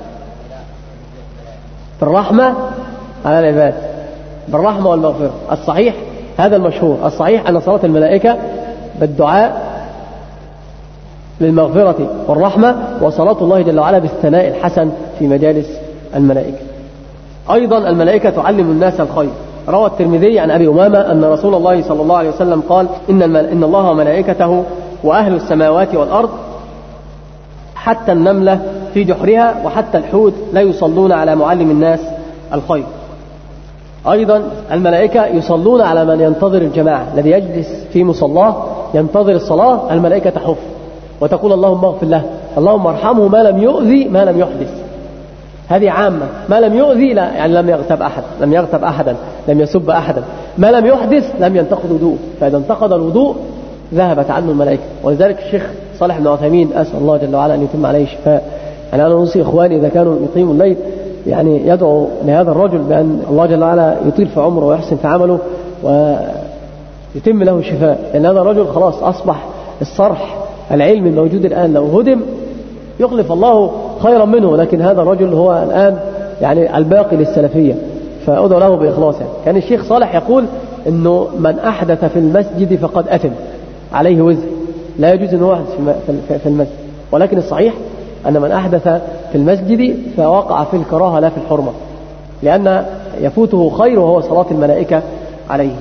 بالرحمة على العباد، بالرحمة والمغفرة. الصحيح هذا المشهور، الصحيح أن صلاة الملائكة بالدعاء للمغفرة والرحمة، وصلاة الله جل وعلا بالثناء الحسن في مجالس الملائكة. أيضا الملائكة تعلم الناس الخير. روى الترمذي عن أبي أمامة أن رسول الله صلى الله عليه وسلم قال إن الله وملائكته وأهل السماوات والأرض حتى النملة في جحرها وحتى الحوت لا يصلون على معلم الناس الخير. أيضا الملائكة يصلون على من ينتظر الجماعة، الذي يجلس في مصلاه ينتظر الصلاة، الملائكة تحف وتقول اللهم اغفر له، اللهم ارحمه ما لم يؤذي ما لم يحدث. هذه عامة، ما لم يؤذي لا يعني لم يغتب أحدا، لم يسب أحدا. ما لم يحدث لم ينتقض وضوء، فإذا انتقض الوضوء ذهبت عنه الملائكة. ولذلك الشيخ صالح بن عثيمين أسأل الله جل وعلا أن يتم عليه الشفاء، يعني أنا أوصي إخواني إذا كانوا يقيموا الليل يعني يدعو لهذا الرجل بأن الله جل وعلا يطيل في عمره ويحسن في عمله ويتم له الشفاء، لأن هذا الرجل خلاص أصبح الصرح العلمي الموجود الآن لو هدم يخلف الله خيرا منه، لكن هذا الرجل هو الآن يعني الباقي للسلفية، فأدعو له بإخلاص. يعني كان الشيخ صالح يقول إنه من أحدث في المسجد فقد أثم، عليه وزر، لا يجوز أن يحدث في المسجد. ولكن الصحيح أن من أحدث في المسجد فوقع في الكراهة لا في الحرمة، لأن يفوته خير وهو صلاة الملائكة عليه.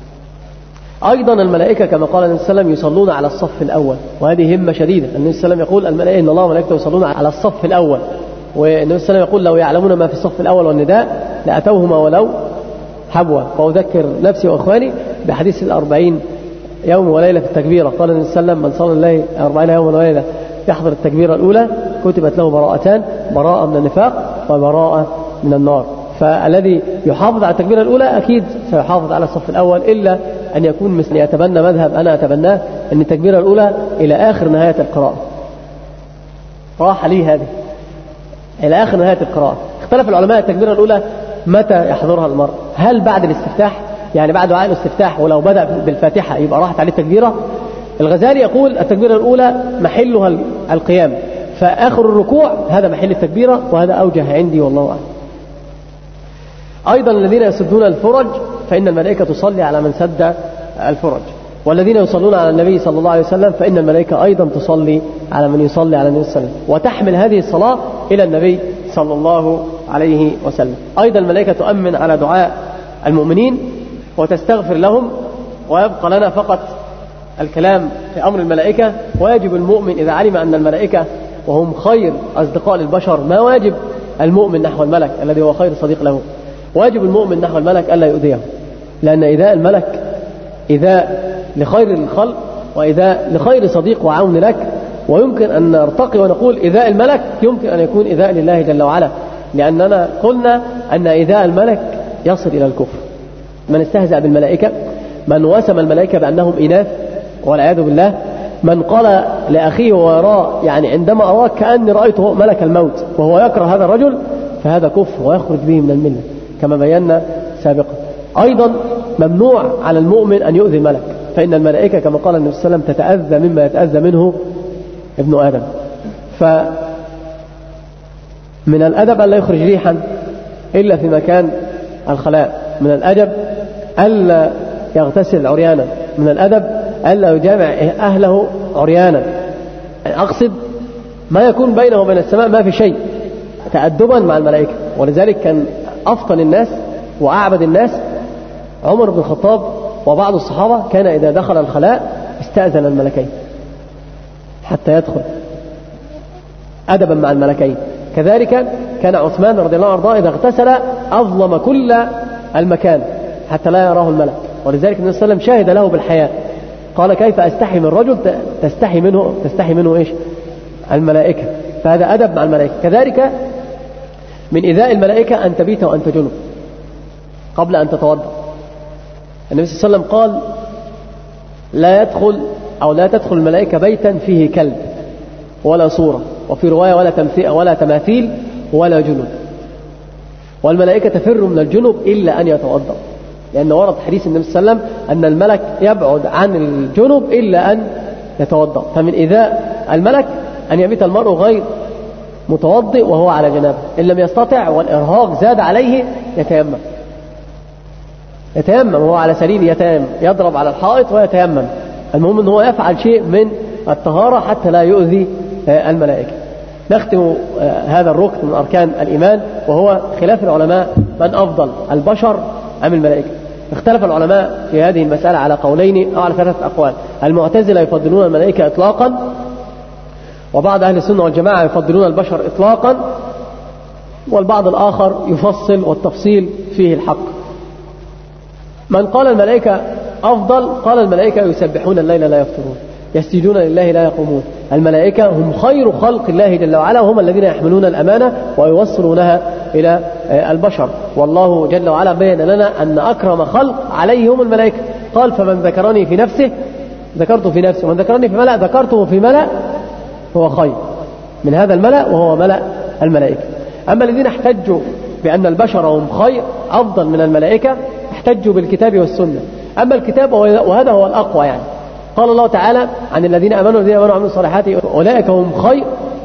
أيضا الملائكة كما قال النبي صلى الله عليه وسلم يصلون على الصف الأول، وهذه همة شديدة. النبي صلى الله عليه وسلم يقول الملائكة إن الله وملائكته يصلون على الصف الأول، والنبي صلى الله عليه وسلم يقول لو يعلمون ما في الصف الأول والنداء لأتوهما ولو حبوا. فأذكر نفسي وإخواني بحديث 40 يوم وليلة في التكبيرة. قال النبي صلى الله عليه وسلم من صلى الله 40 يوم وليلة يحضر التكبيرة الأولى كتبت له براءتان، براءة من النفاق وبراءة من النار. فالذي يحافظ على التكبيرة الأولى أكيد سيحافظ على الصف الأول، إلا أن يكون مثل يتبنى مذهب أنا أتبناه أن التكبيرة الأولى إلى آخر نهاية القراءة. راح لي هذه إلى آخر نهاية القراءة. اختلف العلماء التكبيرة الأولى متى يحضرها المرء، هل بعد الاستفتاح يعني بعد دعاء الاستفتاح ولو بدأ بالفاتحة يبقى راحت عليه التكبيرة؟ الغزالي يقول التكبيرة الأولى محلها القيام، فآخر الركوع هذا محل التكبيرة، وهذا أوجه عندي والله أعلم. أيضا الذين يسدون الفرج فإن الملائكة تصلي على من سد الفرج، والذين يصلون على النبي صلى الله عليه وسلم فإن الملائكة أيضا تصلي على من يصلي على النبي صلى الله عليه وسلم، وتحمل هذه الصلاة إلى النبي صلى الله عليه وسلم. أيضا الملائكة تؤمن على دعاء المؤمنين وتستغفر لهم، ويبقى لنا فقط الكلام في أمر الملائكة. ويجب المؤمن إذا علم أن الملائكة وهم خير أصدقاء للبشر، ما واجب المؤمن نحو الملك الذي هو خير صديق له؟ واجب المؤمن نحو الملك ألا يؤذيه، لأن إيذاء الملك إيذاء لخير الخلق وإيذاء لخير صديق وعون لك. ويمكن أن نرتقي ونقول إيذاء الملك يمكن أن يكون إيذاء لله جل وعلا، لأننا قلنا أن إيذاء الملك يصل إلى الكفر. من استهزأ بالملائكة، من وسم الملائكة بأنهم إناث والعياذ بالله، من قال لأخيه ويراه يعني عندما أراك كأني رأيته ملك الموت وهو يكره هذا الرجل، فهذا كفر ويخرج به من الملة كما بينا سابقا. أيضا ممنوع على المؤمن أن يؤذي الملك، فإن الملائكة كما قال النبي صلى الله عليه وسلم تتأذى مما يتأذى منه ابن آدم. فمن الأدب أن لا يخرج ريحا إلا في مكان الخلاء، من الأدب ألا يغتسل عريانا، من الأدب ألا يجامع أهله عريانا. أقصد ما يكون بينه وبين السماء ما في شيء، تأدبا مع الملائكة. ولذلك كان أفطن الناس وأعبد الناس عمر بن الخطاب، وبعض الصحابة كان إذا دخل الخلاء استأذن الملكين حتى يدخل أدبا مع الملكين. كذلك كان عثمان رضي الله عنه إذا اغتسل أظلم كل المكان حتى لا يراه الملك. ولذلك النبي صلى الله عليه وسلم شاهد له بالحياء، قال كيف أستحي من رجل تستحي منه إيش؟ الملائكة. فهذا أدب مع الملائكة. كذلك من إيذاء الملائكة أن تبيت وأنت جنب قبل أن تتوضأ. النبي صلى الله عليه وسلم قال لا تدخل الملائكة بيتا فيه كلب ولا صورة، وفي رواية ولا تماثيل ولا جنب. والملائكة تفر من الجنب إلا أن يتوضأ، لأن ورد حديث النبي صلى الله عليه وسلم أن الملك يبعد عن الجنب إلا أن يتوضأ. فمن إيذاء الملك أن يبيت المرء غير متوضئ وهو على جنابه، إن لم يستطع والإرهاق زاد عليه يتيمم وهو على سرير، يتيمم، يضرب على الحائط ويتيمم. المهم أنه هو يفعل شيء من الطهارة حتى لا يؤذي الملائكة. نختم هذا الركن من أركان الإيمان، وهو خلاف العلماء من أفضل، البشر أم الملائكة. اختلف العلماء في هذه المسألة على قولين أو على 3 أقوال. المعتزلة يفضلون الملائكة إطلاقا، وبعض أهل السنة والجماعة يفضلون البشر إطلاقا، والبعض الآخر يفصل، والتفصيل فيه الحق. من قال الملائكة أفضل قال الملائكة يسبحون الليل لا يفترون، يسجدون لله لا يقومون. الملائكة هم خير خلق الله جل وعلا، وهم الذين يحملون الأمانة ويوصلونها إلى البشر. والله جل وعلا بين لنا أن أكرم خلق عليه هم الملائكة. قال فمن ذكرني في نفسه ذكرته في نفسه، ومن ذكرني في ملأ ذكرته في ملأ، هو خير من هذا الملأ وهو ملأ الملائكة. أما الذين احتجوا بأن البشر هم خير أفضل من الملائكة احتجوا بالكتاب والسنة. أما الكتاب وهذا هو الأقوى، يعني قال الله تعالى عن الذين آمنوا وعملوا الصالحات أولئك هم خير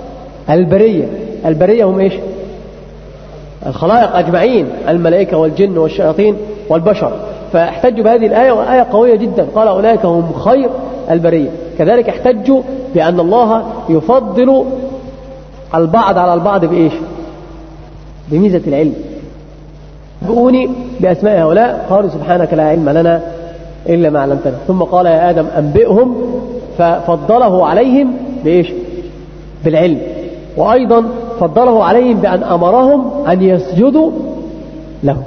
البرية هم إيش؟ الخلائق أجمعين، الملائكة والجن والشياطين والبشر. فاحتجوا بهذه الآية، وآية قوية جدا، قال أولئك هم خير البرية. كذلك احتجوا بأن الله يفضل البعض على البعض بإيش؟ بميزة العلم. بؤوني بأسماء هؤلاء، قالوا سبحانك لا علم لنا إلا ما علمتنا. ثم قال يا آدم أنبئهم، ففضله عليهم بإيش؟ بالعلم. وأيضا فضله عليهم بأن أمرهم أن يسجدوا له.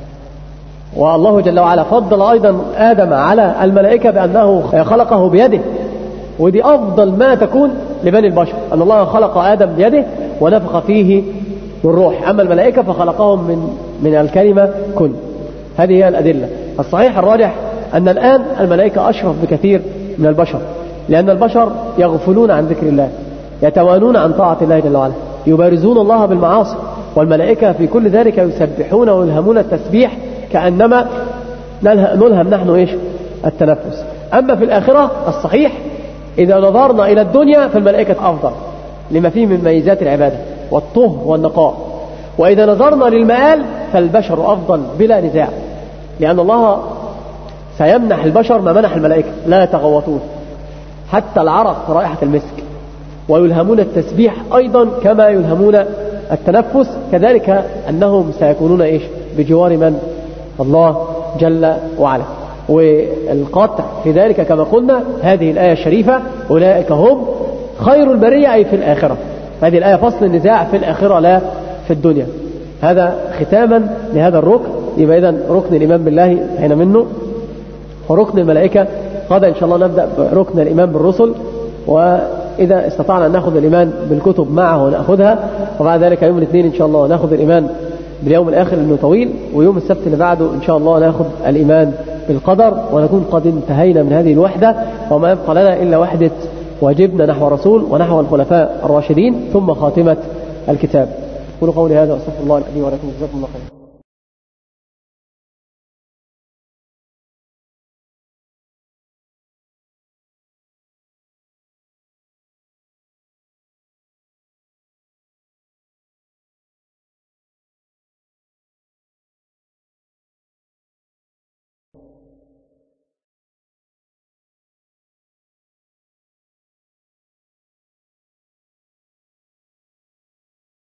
والله جل وعلا فضل أيضا آدم على الملائكة بأنه خلقه بيده، ودي أفضل ما تكون لبني البشر، أن الله خلق آدم بيده ونفخ فيه بالروح. أما الملائكة فخلقهم من الكلمة كن. هذه هي الأدلة. الصحيح الراجح أن الآن الملائكة أشرف بكثير من البشر، لأن البشر يغفلون عن ذكر الله، يتوانون عن طاعة الله جل وعلا، يبارزون الله بالمعاصي. والملائكة في كل ذلك يسبحون ويلهمون التسبيح كأنما نلهم نحن إيش؟ التنفس. أما في الآخرة الصحيح إذا نظرنا إلى الدنيا فالملائكة أفضل لما فيه من ميزات العبادة والطهر والنقاء. وإذا نظرنا للمآل فالبشر أفضل بلا نزاع، لأن الله سيمنح البشر ما منح الملائكة، لا يتغوطون حتى العرق رائحة المسك، ويلهمون التسبيح أيضا كما يلهمون التنفس. كذلك أنهم سيكونون إيش؟ بجوار من؟ الله جل وعلا. والقاطع في ذلك كما قلنا هذه الآية الشريفة أولئك هم خير البرية، أي في الآخرة. هذه الآية فصل النزاع في الآخرة لا في الدنيا. هذا ختاما لهذا الركن. يبقى إذن ركن الإيمان بالله هنا منه، وركن الملائكة غدا إن شاء الله نبدأ بركن الإيمان بالرسل، وإذا استطعنا أن نأخذ الإيمان بالكتب معه ونأخذها، وبعد ذلك يوم الاثنين إن شاء الله نأخذ الإيمان باليوم الآخر لأنه طويل، ويوم السبت اللي بعده إن شاء الله نأخذ الإيمان بالقدر، ونكون قد انتهينا من هذه الوحدة، وما يبقى لنا إلا وحدة واجبنا نحو الرسول ونحو الخلفاء الراشدين ثم خاتمة الكتاب. قولوا قولي هذا وأستغفر الله لي ولكم، جزاكم الله خيرا.